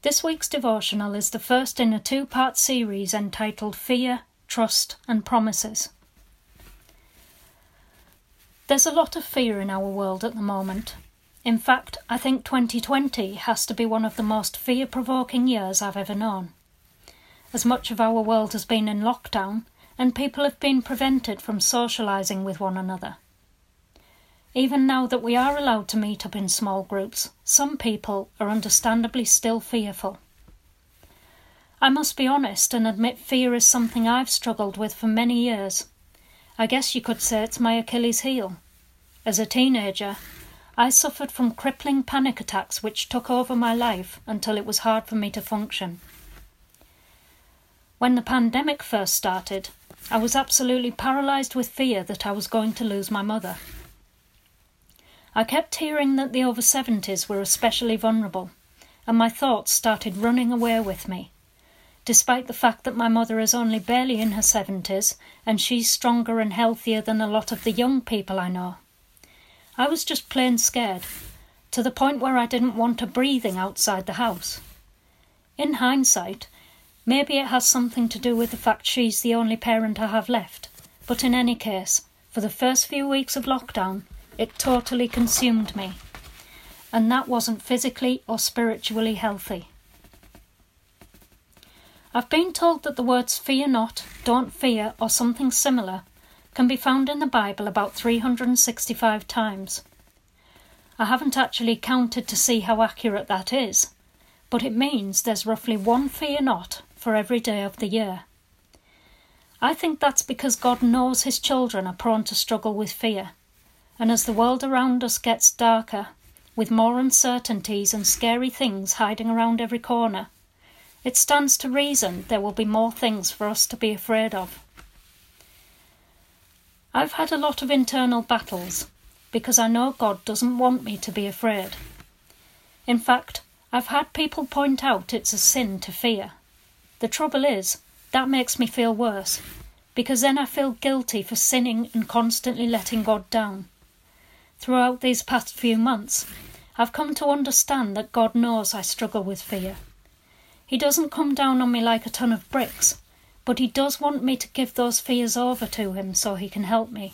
This week's devotional is the first in a two-part series entitled Fear, Trust and Promises. There's a lot of fear in our world at the moment. In fact, I think 2020 has to be one of the most fear-provoking years I've ever known. As much of our world has been in lockdown, and people have been prevented from socialising with one another. Even now that we are allowed to meet up in small groups, some people are understandably still fearful. I must be honest and admit fear is something I've struggled with for many years. I guess you could say it's my Achilles heel. As a teenager, I suffered from crippling panic attacks which took over my life until it was hard for me to function. When the pandemic first started, I was absolutely paralysed with fear that I was going to lose my mother. I kept hearing that the over 70s were especially vulnerable, and my thoughts started running away with me, despite the fact that my mother is only barely in her 70s and she's stronger and healthier than a lot of the young people I know. I was just plain scared, to the point where I didn't want her breathing outside the house. In hindsight, maybe it has something to do with the fact she's the only parent I have left, but in any case, for the first few weeks of lockdown, it totally consumed me, and that wasn't physically or spiritually healthy. I've been told that the words fear not, don't fear, or something similar can be found in the Bible about 365 times. I haven't actually counted to see how accurate that is, but it means there's roughly one fear not for every day of the year. I think that's because God knows his children are prone to struggle with fear. And as the world around us gets darker, with more uncertainties and scary things hiding around every corner, it stands to reason there will be more things for us to be afraid of. I've had a lot of internal battles, because I know God doesn't want me to be afraid. In fact, I've had people point out it's a sin to fear. The trouble is, that makes me feel worse, because then I feel guilty for sinning and constantly letting God down. Throughout these past few months, I've come to understand that God knows I struggle with fear. He doesn't come down on me like a ton of bricks, but he does want me to give those fears over to him so he can help me.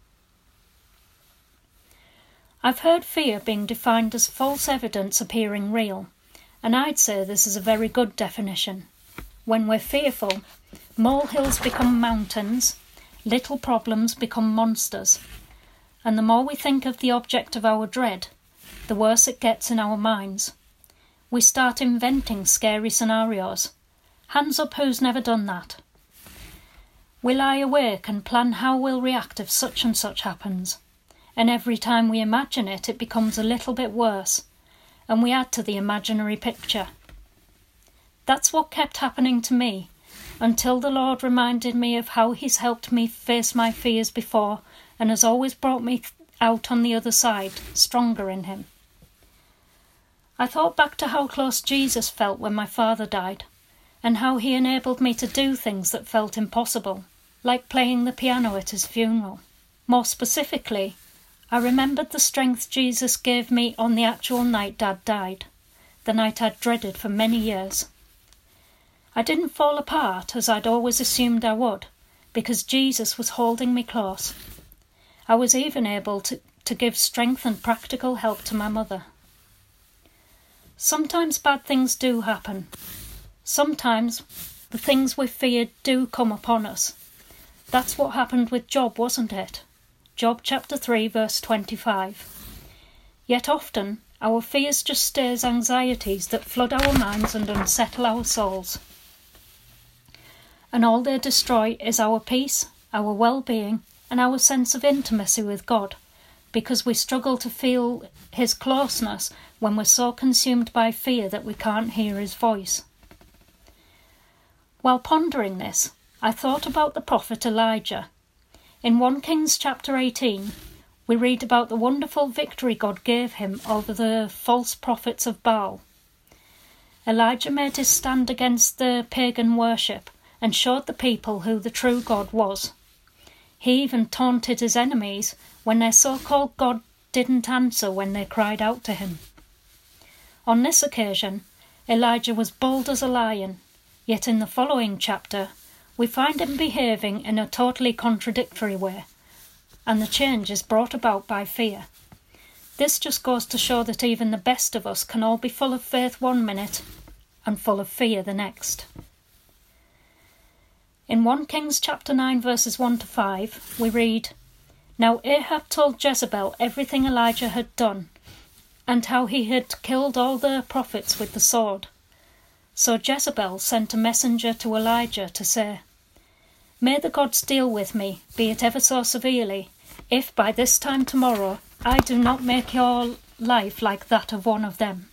I've heard fear being defined as false evidence appearing real, and I'd say this is a very good definition. When we're fearful, molehills become mountains, little problems become monsters. And the more we think of the object of our dread, the worse it gets in our minds. We start inventing scary scenarios. Hands up who's never done that. We lie awake and plan how we'll react if such and such happens. And every time we imagine it, it becomes a little bit worse, and we add to the imaginary picture. That's what kept happening to me, until the Lord reminded me of how he's helped me face my fears before, and has always brought me out on the other side, stronger in him. I thought back to how close Jesus felt when my father died, and how he enabled me to do things that felt impossible, like playing the piano at his funeral. More specifically, I remembered the strength Jesus gave me on the actual night Dad died, the night I'd dreaded for many years. I didn't fall apart as I'd always assumed I would, because Jesus was holding me close. I was even able to give strength and practical help to my mother. Sometimes bad things do happen. Sometimes the things we feared do come upon us. That's what happened with Job, wasn't it? Job chapter 3 verse 25. Yet often our fears just stay as anxieties that flood our minds and unsettle our souls. And all they destroy is our peace, our well-being, and our sense of intimacy with God, because we struggle to feel his closeness when we're so consumed by fear that we can't hear his voice. While pondering this, I thought about the prophet Elijah. In 1 Kings chapter 18, we read about the wonderful victory God gave him over the false prophets of Baal. Elijah made his stand against the pagan worship and showed the people who the true God was. He even taunted his enemies when their so-called God didn't answer when they cried out to him. On this occasion, Elijah was bold as a lion, yet in the following chapter we find him behaving in a totally contradictory way, and the change is brought about by fear. This just goes to show that even the best of us can all be full of faith one minute and full of fear the next. In 1 Kings chapter 9 verses 1 to 5 we read, "Now Ahab told Jezebel everything Elijah had done, and how he had killed all the prophets with the sword. So Jezebel sent a messenger to Elijah to say, 'May the gods deal with me, be it ever so severely, if by this time tomorrow I do not make your life like that of one of them.'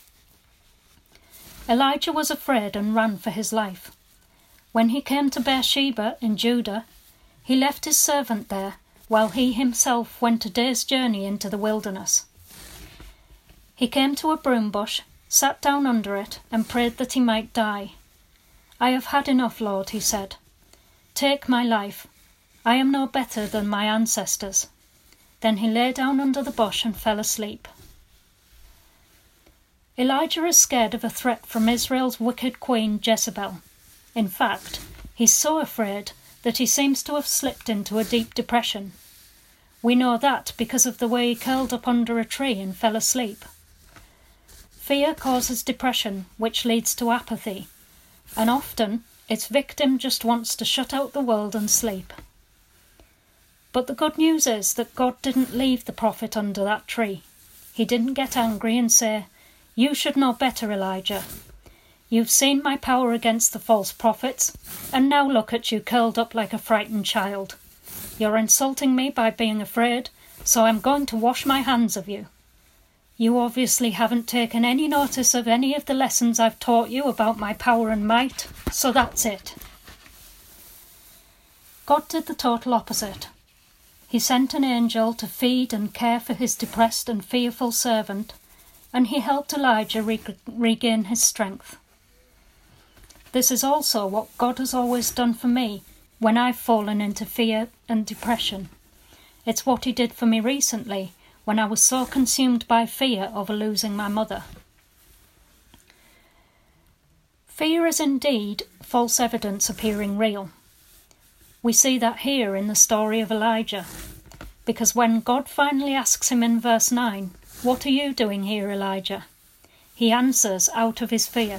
Elijah was afraid and ran for his life. When he came to Beersheba in Judah, he left his servant there, while he himself went a day's journey into the wilderness. He came to a broom bush, sat down under it, and prayed that he might die. 'I have had enough, Lord,' he said. 'Take my life. I am no better than my ancestors.' Then he lay down under the bush and fell asleep." Elijah is scared of a threat from Israel's wicked queen Jezebel. In fact, he's so afraid that he seems to have slipped into a deep depression. We know that because of the way he curled up under a tree and fell asleep. Fear causes depression, which leads to apathy, and often its victim just wants to shut out the world and sleep. But the good news is that God didn't leave the prophet under that tree. He didn't get angry and say, "You should know better, Elijah. You've seen my power against the false prophets, and now look at you curled up like a frightened child. You're insulting me by being afraid, so I'm going to wash my hands of you. You obviously haven't taken any notice of any of the lessons I've taught you about my power and might, so that's it." God did the total opposite. He sent an angel to feed and care for his depressed and fearful servant, and he helped Elijah regain his strength. This is also what God has always done for me when I've fallen into fear and depression. It's what he did for me recently when I was so consumed by fear over losing my mother. Fear is indeed false evidence appearing real. We see that here in the story of Elijah, because when God finally asks him in verse 9, "What are you doing here, Elijah?" he answers out of his fear.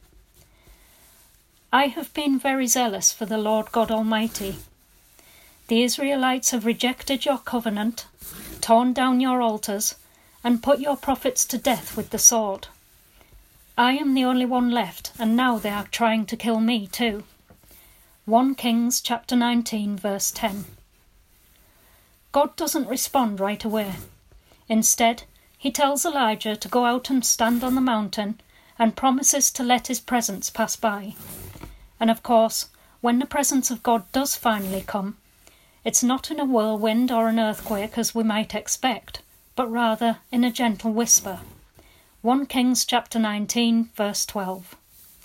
"I have been very zealous for the Lord God Almighty. The Israelites have rejected your covenant, torn down your altars, and put your prophets to death with the sword. I am the only one left, and now they are trying to kill me too." 1 Kings chapter 19 verse 10. God doesn't respond right away. Instead, he tells Elijah to go out and stand on the mountain and promises to let his presence pass by. And of course, when the presence of God does finally come, it's not in a whirlwind or an earthquake as we might expect, but rather in a gentle whisper. 1 Kings chapter 19 verse 12.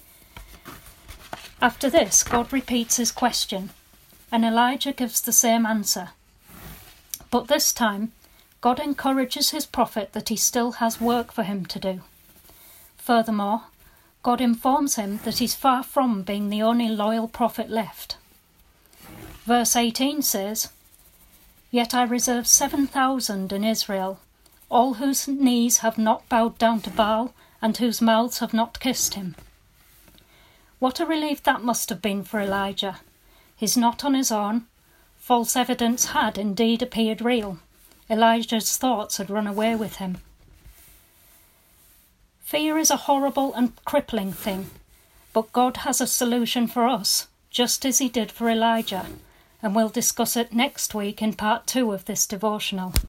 After this, God repeats his question, and Elijah gives the same answer. But this time, God encourages his prophet that he still has work for him to do. Furthermore, God informs him that he's far from being the only loyal prophet left. Verse 18 says, "Yet I reserve 7,000 in Israel, all whose knees have not bowed down to Baal and whose mouths have not kissed him." What a relief that must have been for Elijah. He's not on his own. False evidence had indeed appeared real. Elijah's thoughts had run away with him. Fear is a horrible and crippling thing, but God has a solution for us, just as he did for Elijah, and we'll discuss it next week in part 2 of this devotional.